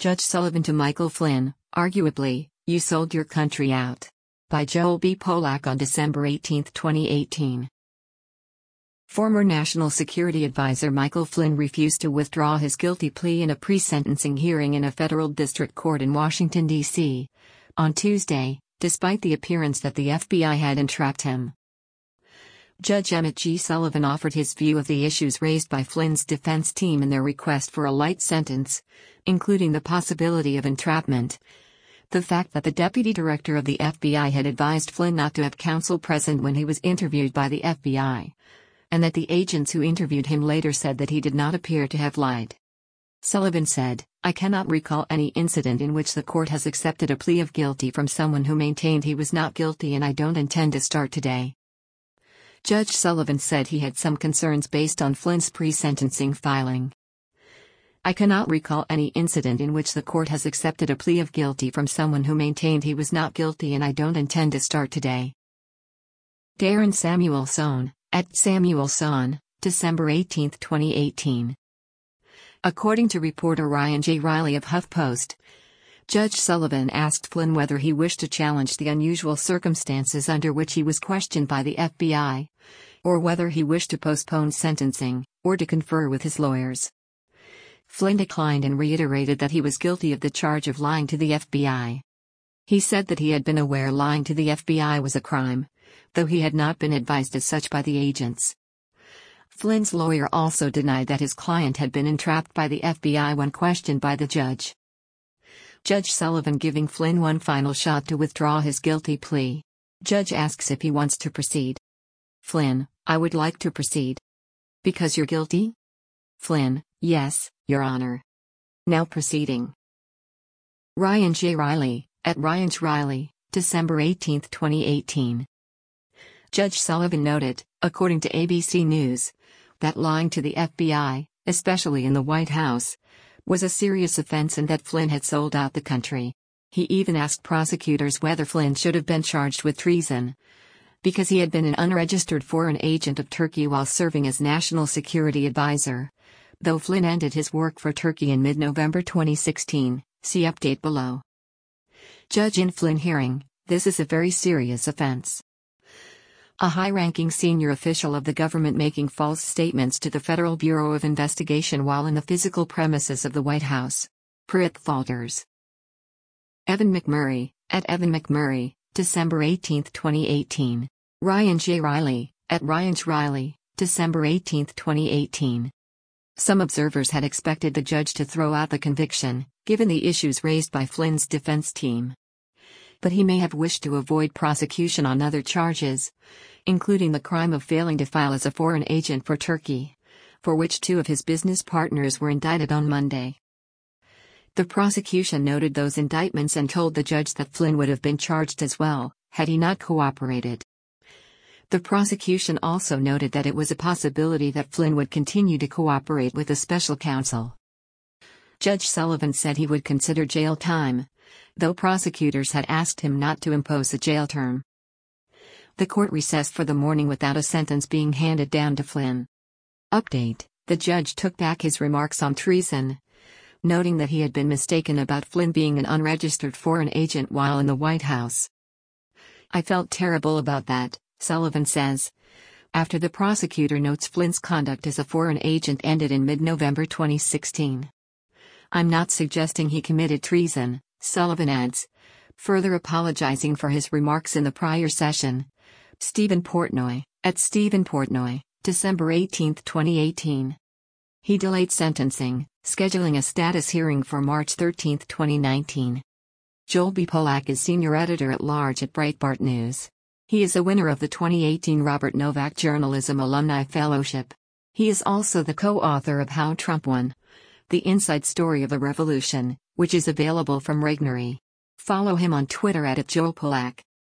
Judge Sullivan to Michael Flynn, arguably, you sold your country out. By Joel B. Polak on December 18, 2018. Former National Security Advisor Michael Flynn refused to withdraw his guilty plea in a pre-sentencing hearing in a federal district court in Washington, D.C. on Tuesday, despite the appearance that the FBI had entrapped him. Judge Emmett G. Sullivan offered his view of the issues raised by Flynn's defense team in their request for a light sentence, including the possibility of entrapment, the fact that the deputy director of the FBI had advised Flynn not to have counsel present when he was interviewed by the FBI, and that the agents who interviewed him later said that he did not appear to have lied. Sullivan said, "I cannot recall any incident in which the court has accepted a plea of guilty from someone who maintained he was not guilty, and I don't intend to start today." Judge Sullivan said he had some concerns based on Flynn's pre-sentencing filing. "I cannot recall any incident in which the court has accepted a plea of guilty from someone who maintained he was not guilty, and I don't intend to start today." Darren Samuelson, at Samuelson, December 18, 2018. According to reporter Ryan J. Riley of HuffPost, Judge Sullivan asked Flynn whether he wished to challenge the unusual circumstances under which he was questioned by the FBI, or whether he wished to postpone sentencing, or to confer with his lawyers. Flynn declined and reiterated that he was guilty of the charge of lying to the FBI. He said that he had been aware lying to the FBI was a crime, though he had not been advised as such by the agents. Flynn's lawyer also denied that his client had been entrapped by the FBI when questioned by the judge. Judge Sullivan giving Flynn one final shot to withdraw his guilty plea. Judge asks if he wants to proceed. Flynn, "I would like to proceed." "Because you're guilty?" Flynn, "Yes, Your Honor." Now proceeding. Ryan J. Riley, at Ryan J. Riley, December 18, 2018. Judge Sullivan noted, according to ABC News, that lying to the FBI, especially in the White House, was a serious offense and that Flynn had sold out the country. He even asked prosecutors whether Flynn should have been charged with treason, because he had been an unregistered foreign agent of Turkey while serving as National Security Advisor, though Flynn ended his work for Turkey in mid-November 2016, see update below. Judge in Flynn hearing, "This is a very serious offense. A high-ranking senior official of the government making false statements to the Federal Bureau of Investigation while in the physical premises of the White House. Prit falters." Evan McMurray, at Evan McMurray, December 18, 2018. Ryan J. Riley, at Ryan J. Riley, December 18, 2018. Some observers had expected the judge to throw out the conviction, given the issues raised by Flynn's defense team. But he may have wished to avoid prosecution on other charges, including the crime of failing to file as a foreign agent for Turkey, for which two of his business partners were indicted on Monday. The prosecution noted those indictments and told the judge that Flynn would have been charged as well, had he not cooperated. The prosecution also noted that it was a possibility that Flynn would continue to cooperate with the special counsel. Judge Sullivan said he would consider jail time, though prosecutors had asked him not to impose a jail term. The court recessed for the morning without a sentence being handed down to Flynn. Update: the judge took back his remarks on treason, noting that he had been mistaken about Flynn being an unregistered foreign agent while in the White House. "I felt terrible about that," Sullivan says, after the prosecutor notes Flynn's conduct as a foreign agent ended in mid-November 2016. "I'm not suggesting he committed treason," Sullivan adds, further apologizing for his remarks in the prior session. Stephen Portnoy, at Stephen Portnoy, December 18, 2018. He delayed sentencing, scheduling a status hearing for March 13, 2019. Joel B. Polak is senior editor-at-large at Breitbart News. He is a winner of the 2018 Robert Novak Journalism Alumni Fellowship. He is also the co-author of How Trump Won: The Inside Story of a Revolution, which is available from Regnery. Follow him on Twitter at @JoelPolak.